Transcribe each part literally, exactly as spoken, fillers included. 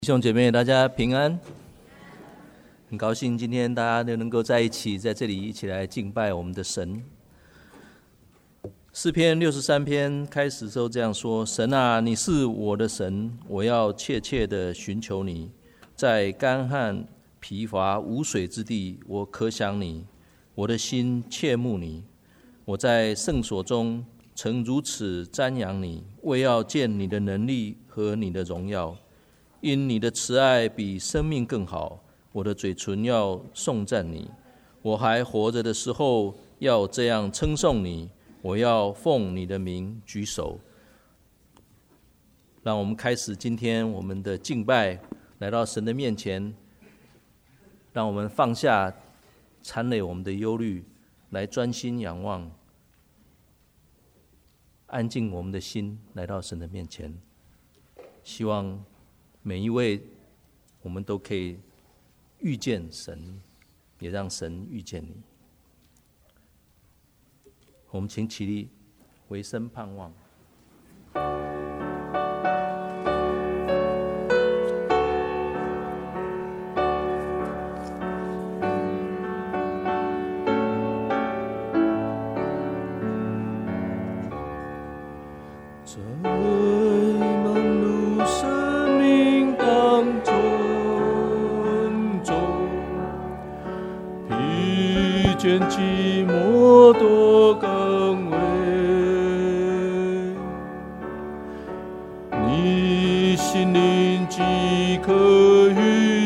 弟兄姐妹，大家平安。很高兴今天大家都能够在一起，在这里一起来敬拜我们的神。诗篇六十三篇开始的时候这样说：神啊，你是我的神，我要切切的寻求你。在干旱疲乏无水之地，我可想你，我的心切慕你。我在圣所中曾如此瞻仰你，为要见你的能力和你的荣耀。因你的慈爱比生命更好，我的嘴唇要颂赞你。我还活着的时候，要这样称颂你。我要奉你的名举手。让我们开始今天我们的敬拜，来到神的面前，让我们放下缠累我们的忧虑，来专心仰望，安静我们的心，来到神的面前。希望每一位我们都可以遇见神，也让神遇见你。我们请起立，回声盼望。 寂寞多更慰，你心灵饥渴于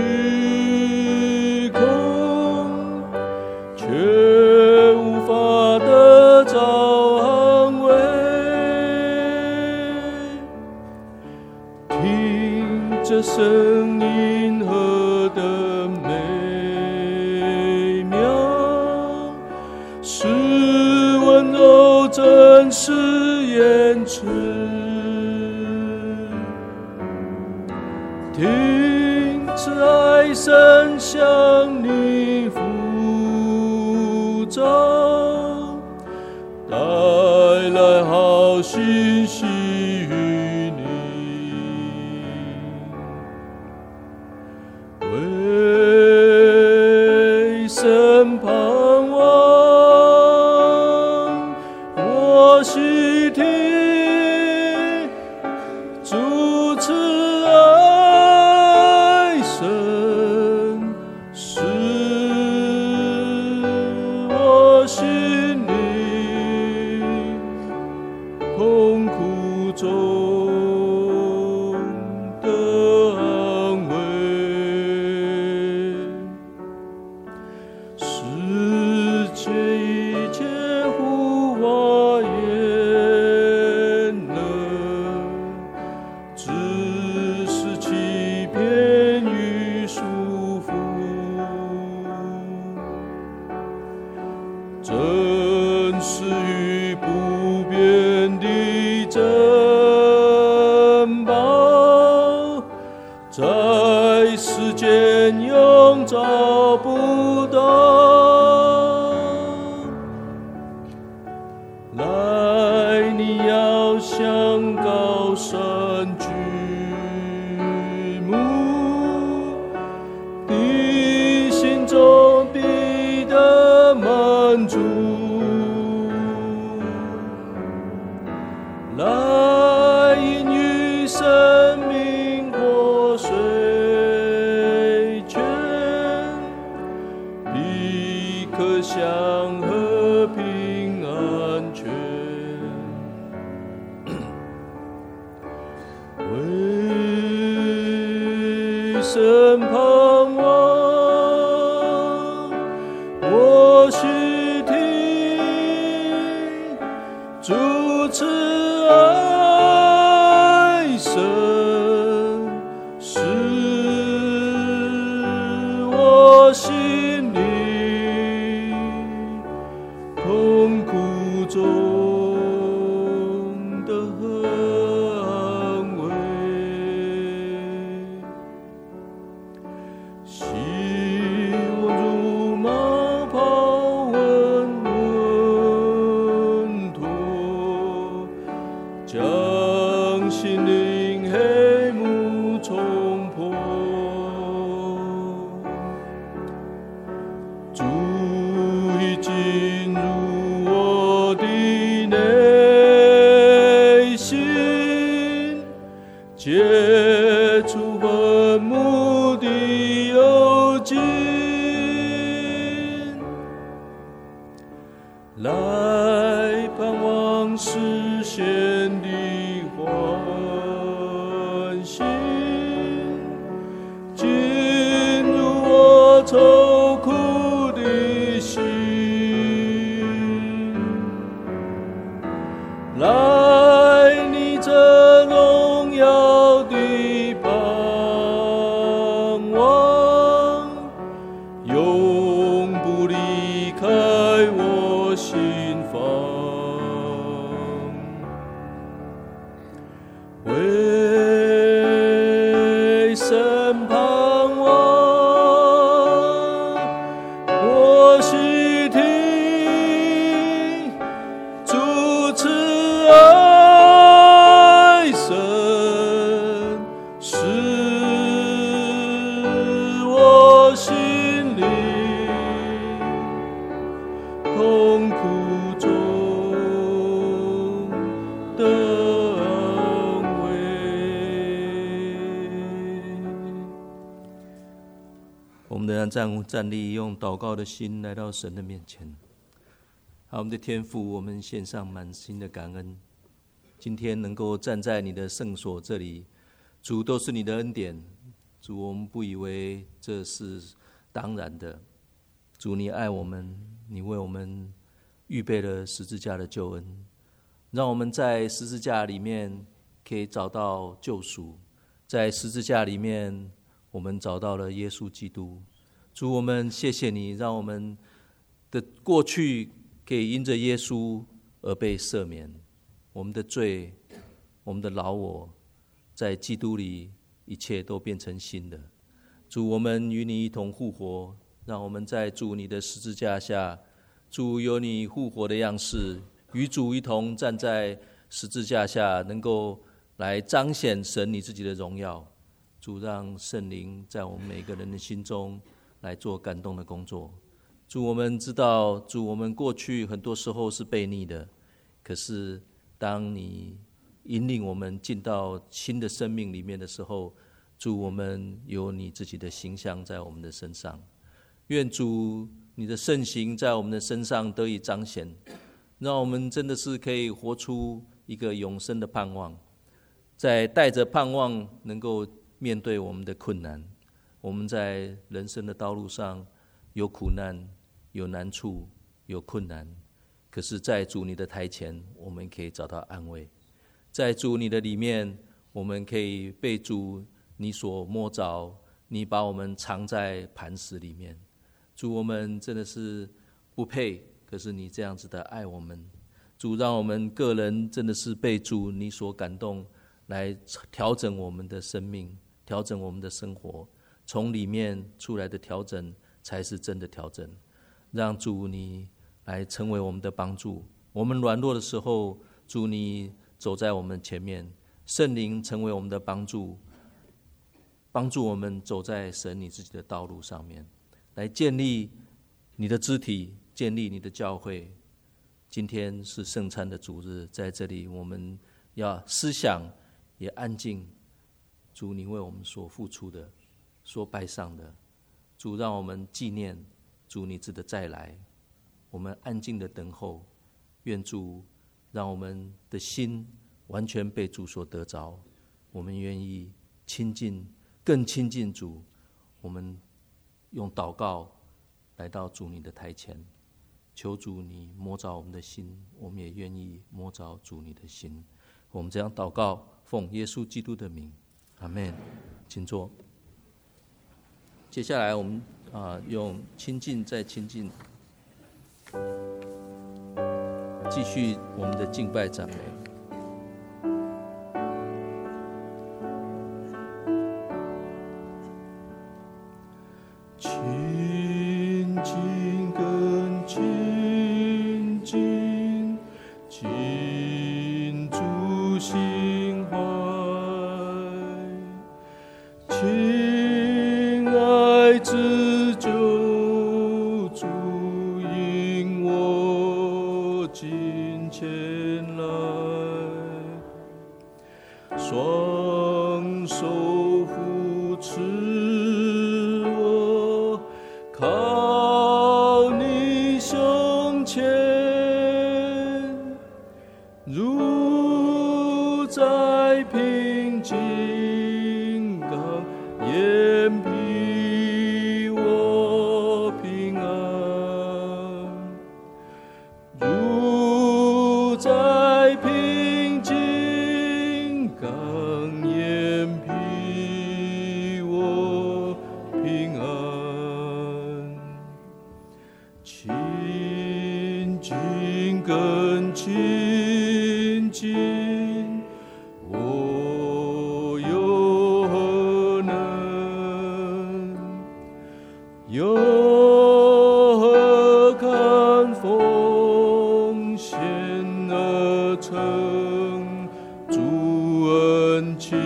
虚空，却无法得着安慰。听这声音何等美，是温柔真实言辞，听慈爱声向你呼召，带来好信息与你，为神盼望。细听主慈爱深，使我心里痛苦中的安慰。世界一切呼唤真实与不变的珍宝，在世间永找不到。来，你要向高山举目，你心中必得满足。来，饮于生命活水泉，必可享和平安全。为神盼望，我须听主慈爱深，使我心里痛苦中的安慰。 越出坟墓的幽静，来盼望实现的欢喜，进入我愁苦的心，来你这荣耀的盼望，永不离开我心房。为神盼望，我细听主慈爱神，使我心里痛苦中得安慰。 我们仍然站站立，用祷告的心来到神的面前。好，我们的天父，我们献上满心的感恩。今天能够站在你的圣所这里，主，都是你的恩典。主，我们不以为这是当然的。主，你爱我们，你为我们预备了十字架的救恩，让我们在十字架里面可以找到救赎，在十字架里面我们找到了耶稣基督。主，我们谢谢你，让我们的过去可以因着耶稣而被赦免，我们的罪，我们的老我，在基督里一切都变成新的。主，我们与你一同复活，让我们在主你的十字架下，主有你复活的样式，与主一同站在十字架下，能够来彰显神你自己的荣耀。主，让圣灵在我们每个人的心中来做感动的工作。主，我们知道，主，我们过去很多时候是悖逆的，可是当你引领我们进到新的生命里面的时候，主，我们有你自己的形象在我们的身上。愿主你的圣行在我们的身上得以彰显，让我们真的是可以活出一个永生的盼望，在带着盼望能够面对我们的困难。我们在人生的道路上有苦难，有难处，有困难，可是在主你的台前，我们可以找到安慰。在主你的里面，我们可以被主你所摸着，你把我们藏在磐石里面。主，我们真的是不配，可是你这样子的爱我们。主，让我们个人真的是被主你所感动，来调整我们的生命，调整我们的生活，从里面出来的调整才是真的调整。让主你来成为我们的帮助，我们软弱的时候，主你走在我们前面，圣灵成为我们的帮助，帮助我们走在神你自己的道路上面，来建立你的肢体，建立你的教会。今天是圣餐的主日，在这里我们要思想也安静，主你为我们所付出的，所摆上的，主让我们纪念主你自的再来，我们安静的等候。愿主让我们的心完全被主所得着，我们愿意亲近，更亲近主。我们用祷告来到主你的台前，求主你摸着我们的心，我们也愿意摸着主你的心。我们这样祷告，奉耶稣基督的名，阿们。请坐。接下来我们啊，用亲近再亲近，继续我们的敬拜赞美。 亲近更亲近，亲主心怀，亲爱之救主引我近前来，双手使我靠你胸前，如在平静港掩庇我平安，如在平静港掩庇我平安，亲近更亲近，我又何能？又何堪奉献而成主恩情？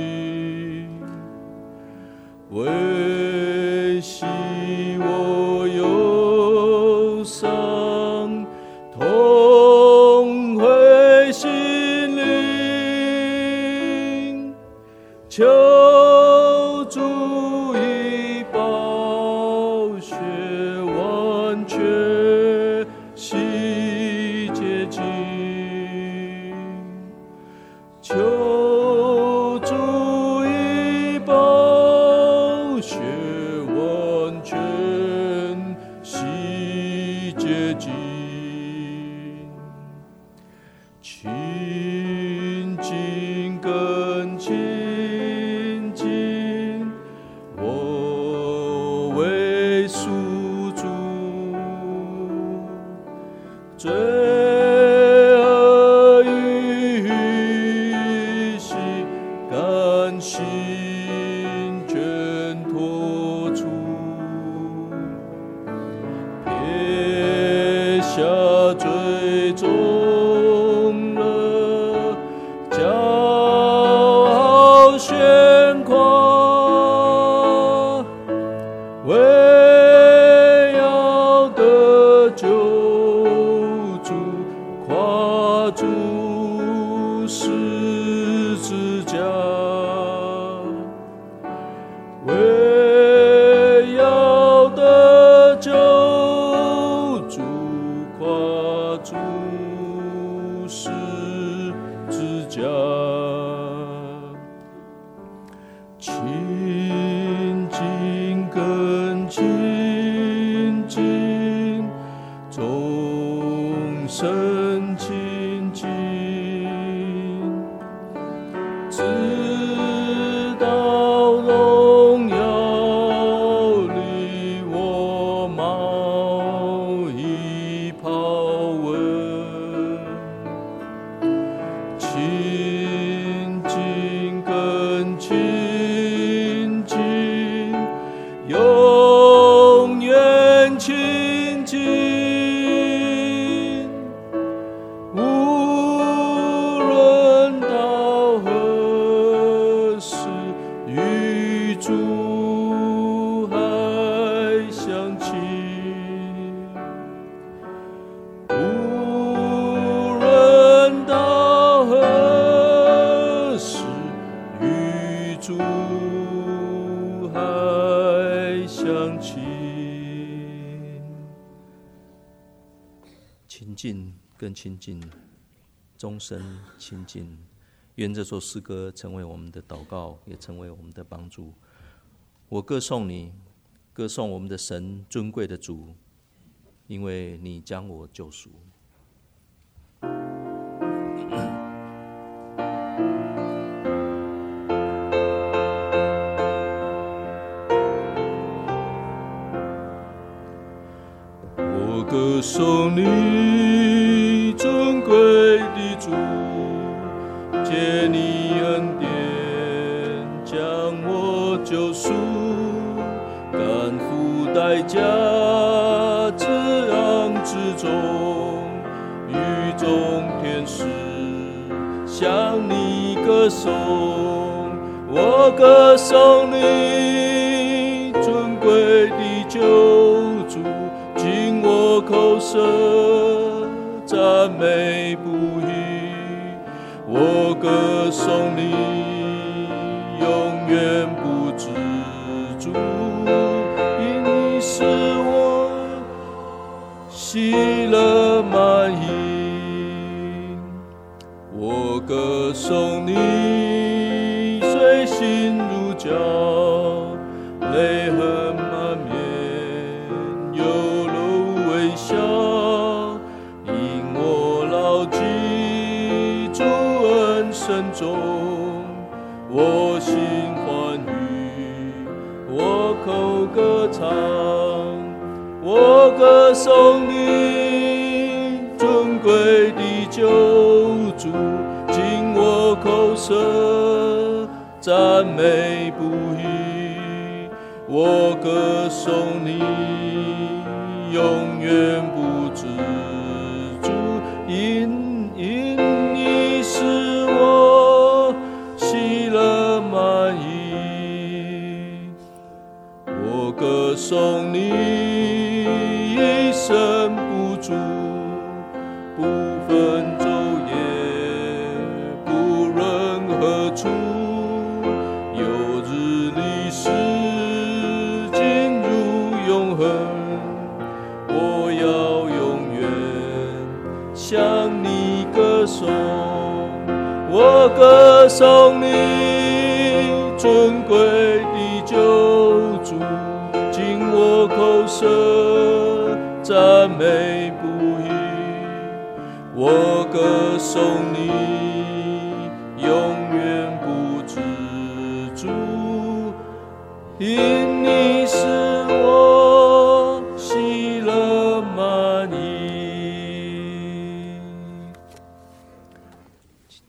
为惜我忧伤，痛悔心灵，求主以宝血完全洗洁净，求主以宝血完全洗洁净，亲近更亲近，我为属主，罪恶与息，甘心全脱出，撇下最终了骄傲悬夸，为要得救主，跨出十字架，为要得救主，跨出十字架，亲近更亲近，终身亲近，直到荣耀里我毛衣袍纹，亲近更亲近，永远亲近，无论到何时，与主还相亲，无论到何时，与主还相亲。 亲近更亲近，终身亲近。愿这首诗歌成为我们的祷告，也成为我们的帮助。我歌颂你，歌颂我们的神，尊贵的主，因为你将我救赎。 我歌颂你，尊贵的主，借你恩典将我救赎，甘付代价，至昂之中，雨中天使向你歌颂，我歌颂你，尊贵的救主，经我口舌赞美不已，我歌颂你，永远不止主，因你使我喜乐满溢。我歌颂你，虽心如胶，泪痕满面，有露微笑，因我牢记主恩深重，我心欢愉，我口歌唱，我歌颂你尊贵的救主，经我口舌赞美不已，我歌颂你永远不知足，因因你使我喜乐满溢。我歌颂你一生不住，不分昼夜，不论何处，有日历史进入永恒，我要永远向你歌颂。我歌颂你尊贵的救主，经我口舌赞美不已，我歌颂你永远不知足，因你